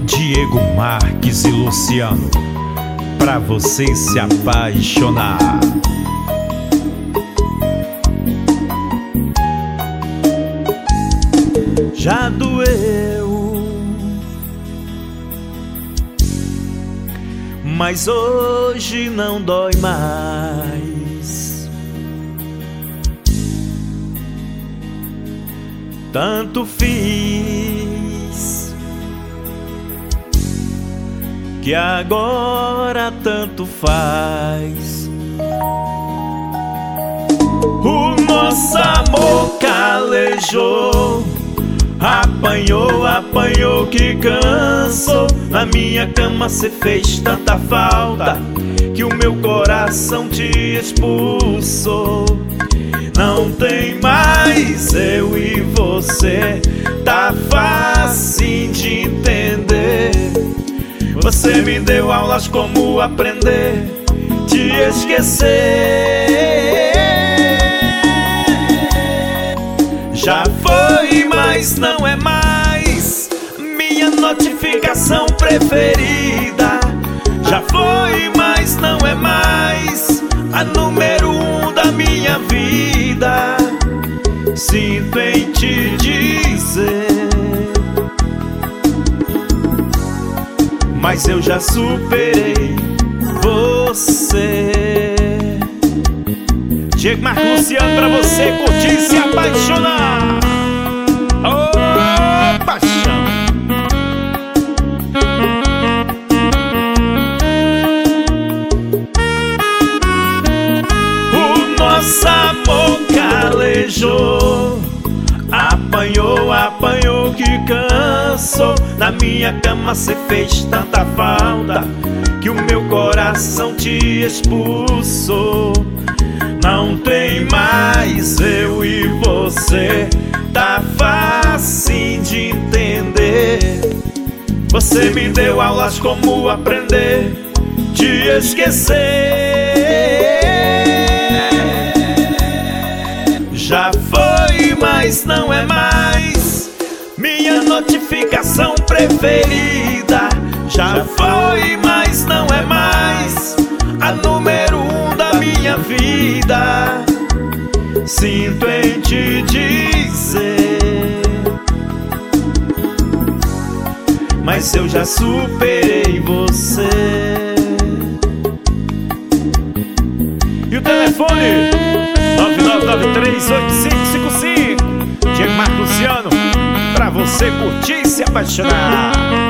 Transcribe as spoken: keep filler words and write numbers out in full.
Diego Marques e Luciano, pra você se apaixonar. Já doeu, mas hoje não dói mais. Tanto fiz que agora tanto faz. O nosso amor calejou, apanhou, apanhou que cansou. Na minha cama cê fez tanta falta que o meu coração te expulsou. Não tem mais eu e você, tá fácil de entender. Você me deu aulas como aprender, te esquecer. Já foi, mas não é mais minha notificação preferida. Já foi, mas não é mais a número um da minha vida. Sinto em te dizer, mas eu já superei você. Diego Marques Luciano, pra você curtir e se apaixonar. Oh, paixão. O nosso amor calejou, apanhou, apanhou que cansou. Na minha cama cê fez tanta falta que o meu coração te expulsou. Não tem mais eu e você, tá fácil de entender. Você me deu aulas como aprender, te esquecer. Já foi, mas não é mais minha notificação preferida. Já foi, mas não é mais a número um da minha vida. Sinto em te dizer, mas eu já superei você. E o telefone nove nove nove três oito cinco cinco cinco. Diego Marques Luciano, pra você curtir e se apaixonar.